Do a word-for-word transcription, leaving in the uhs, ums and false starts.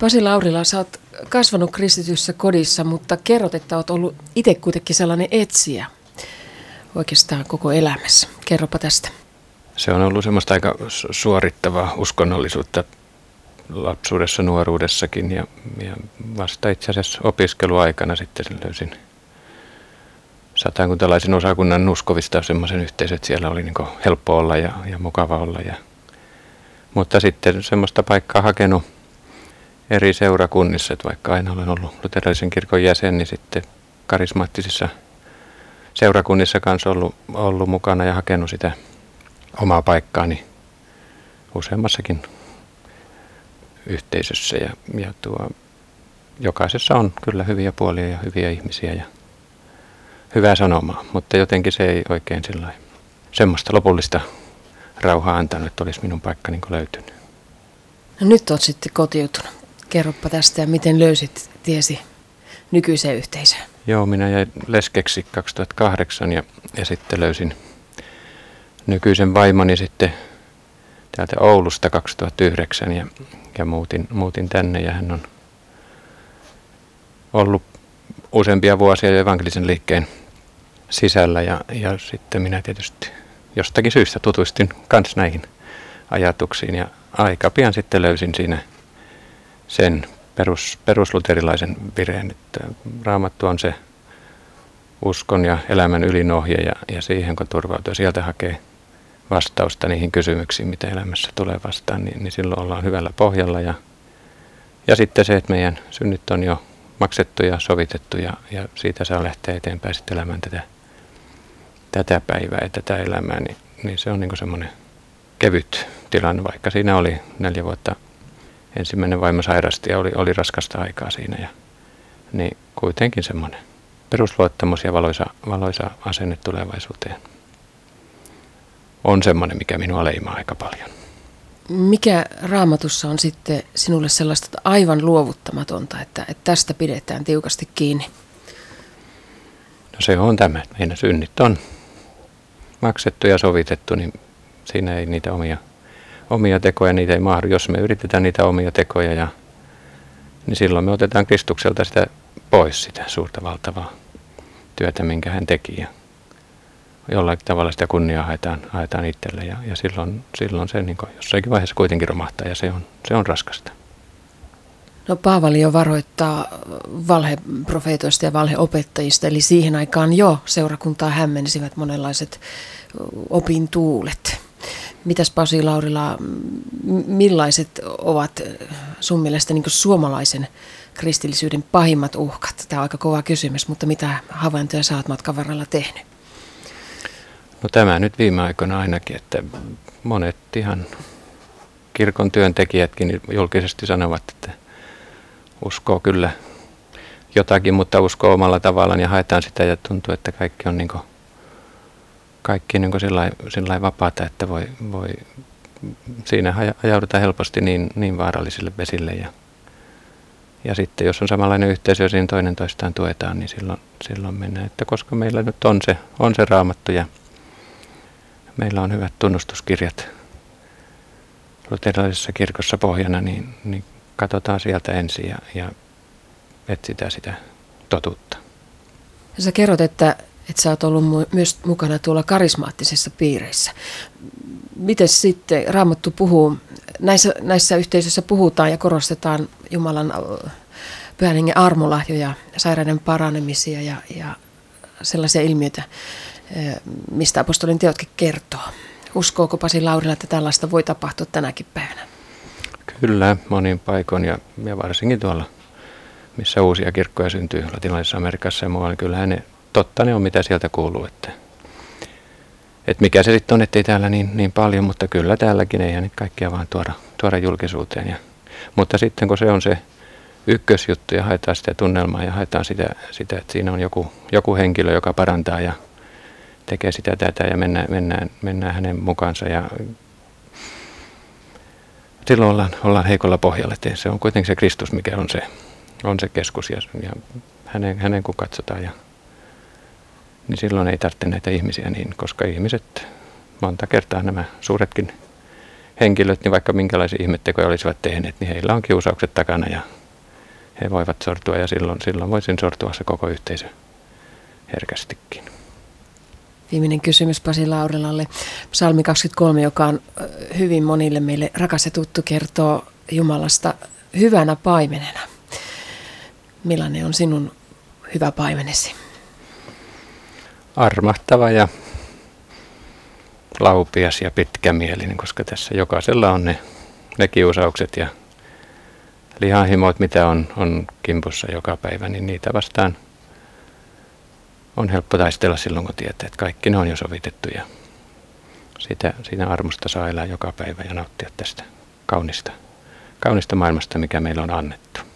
Pasi Laurila, sä oot kasvanut kristityssä kodissa, mutta kerrot, että oot ollut itse kuitenkin sellainen etsijä oikeastaan koko elämässä. Kerropa tästä. Se on ollut semmoista aika suorittavaa uskonnollisuutta lapsuudessa, nuoruudessakin ja, ja vasta itse asiassa opiskeluaikana sitten löysin satakuntalaisen osakunnan Nuskovista semmoisen yhteisön, että siellä oli niin kuin helppo olla ja, ja mukava olla. Ja, mutta sitten semmoista paikkaa hakenut eri seurakunnissa, että vaikka aina olen ollut luterilaisen kirkon jäsen, niin sitten karismaattisissa seurakunnissa kanssa ollut, ollut mukana ja hakenut sitä omaa paikkaani useammassakin yhteisössä. Ja, ja tuo, jokaisessa on kyllä hyviä puolia ja hyviä ihmisiä ja hyvää sanomaa, mutta jotenkin se ei oikein sillä semmoista lopullista rauhaa antanut, että olisi minun paikka niin kuin löytynyt. No nyt olet sitten kotiutunut. Kerropa tästä ja miten löysit tiesi nykyiseen yhteisöön? Joo, minä jäin leskeksi kaksituhattakahdeksan ja, ja sitten löysin nykyisen vaimoni sitten täältä Oulusta kaksituhattayhdeksän ja, ja muutin, muutin tänne ja hän on ollut useampia vuosia jo evankelisen liikkeen sisällä ja, ja sitten minä tietysti jostakin syystä tutustuin kans näihin ajatuksiin ja aika pian sitten löysin siinä sen perus, perusluterilaisen vireen, että Raamattu on se uskon ja elämän ylinohje ja, ja siihen kun turvautuu sieltä hakee vastausta niihin kysymyksiin, mitä elämässä tulee vastaan, niin, niin silloin ollaan hyvällä pohjalla ja, ja sitten se, että meidän synnit on jo maksettu ja sovitettu ja, ja siitä saa lähteä eteenpäin sitten elämään tätä, tätä päivää ja tätä elämää, niin, niin se on niin kuin semmoinen kevyt tilanne, vaikka siinä oli neljä vuotta ensimmäinen vaimo sairasti ja oli, oli raskasta aikaa siinä ja niin kuitenkin semmoinen perusluottamus ja valoisa, valoisa asenne tulevaisuuteen on semmoinen, mikä minua leimaa aika paljon. Mikä Raamatussa on sitten sinulle sellaista aivan luovuttamatonta, että, että tästä pidetään tiukasti kiinni? No se on tämä, että meidän synnit on maksettu ja sovitettu, niin siinä ei niitä omia, omia tekoja, niitä ei mahdu. Jos me yritetään niitä omia tekoja, ja, niin silloin me otetaan Kristukselta sitä pois, sitä suurta valtavaa työtä, minkä hän teki. Ja jollain tavalla sitä kunniaa haetaan, haetaan itselle ja, ja silloin, silloin se niin jossakin vaiheessa kuitenkin romahtaa ja se on, se on raskasta. No Paavali jo varoittaa valheprofeetoista ja valheopettajista, eli siihen aikaan jo seurakuntaa hämmensivät monenlaiset opintuulet. Mitäs Pasi Laurila, millaiset ovat sun mielestä niin kuin suomalaisen kristillisyyden pahimmat uhkat? Tämä on aika kova kysymys, mutta mitä havaintoja sä oot matkan varrella tehnyt? No tämä nyt viime aikoina ainakin, että monet ihan kirkon työntekijätkin julkisesti sanovat, että uskoo kyllä jotakin, mutta uskoo omalla tavallaan ja haetaan sitä ja tuntuu, että kaikki on niin kuin, kaikki niin kuin sillai, sillai vapaata, että voi, voi, siinä ajaudutaan helposti niin, niin vaarallisille vesille ja, ja sitten jos on samanlainen yhteisö ja siinä toinen toistaan tuetaan, niin silloin, silloin mennään, että koska meillä nyt on se, on se Raamattu ja meillä on hyvät tunnustuskirjat luterilaisessa kirkossa pohjana, niin, niin katsotaan sieltä ensin ja, ja etsitään sitä totuutta. Sä kerrot, että, että sä oot ollut mu- myös mukana tuolla karismaattisissa piireissä. Miten sitten Raamattu puhuu, näissä, näissä yhteisöissä puhutaan ja korostetaan Jumalan pyhän hengen armolahjoja, sairaiden paranemisia ja, ja sellaisia ilmiöitä, mistä apostolin teotkin kertoo. Uskooko Pasi Laurila, että tällaista voi tapahtua tänäkin päivänä? Kyllä, monin paikoin ja, ja varsinkin tuolla, missä uusia kirkkoja syntyy Latinalaisessa Amerikassa ja muualla, niin kyllähän ne, totta ne on, mitä sieltä kuuluu. Että, että mikä se sitten on, ettei täällä niin, niin paljon, mutta kyllä täälläkin eihän nyt kaikkia vaan tuoda, tuoda julkisuuteen. Ja, mutta sitten kun se on se ykkösjuttu ja haetaan sitä tunnelmaa ja haetaan sitä, sitä että siinä on joku, joku henkilö, joka parantaa ja tekee sitä tätä ja mennään, mennään, mennään hänen mukaansa ja silloin ollaan, ollaan heikolla pohjalla. Että se on kuitenkin se Kristus, mikä on se, on se keskus ja, ja hänen, hänen kun katsotaan. Ja, niin silloin ei tarvitse näitä ihmisiä niin, koska ihmiset monta kertaa nämä suuretkin henkilöt, niin vaikka minkälaisia ihmettekoja olisivat tehneet, niin heillä on kiusaukset takana ja he voivat sortua ja silloin, silloin voisin sortua se koko yhteisö herkästikin. Viimeinen kysymys Pasi Laurilalle. Psalmi kaksikymmentäkolme, joka on hyvin monille meille rakas ja tuttu, kertoo Jumalasta hyvänä paimenena. Millainen on sinun hyvä paimenesi? Armahtava ja laupias ja pitkämielinen, koska tässä jokaisella on ne, ne kiusaukset ja lihanhimot, mitä on, on kimpussa joka päivä, niin niitä vastaan on helppo taistella silloin, kun tietää, että kaikki ne on jo sovitettu ja sitä, siinä armosta saa elää joka päivä ja nauttia tästä kaunista, kaunista maailmasta, mikä meillä on annettu.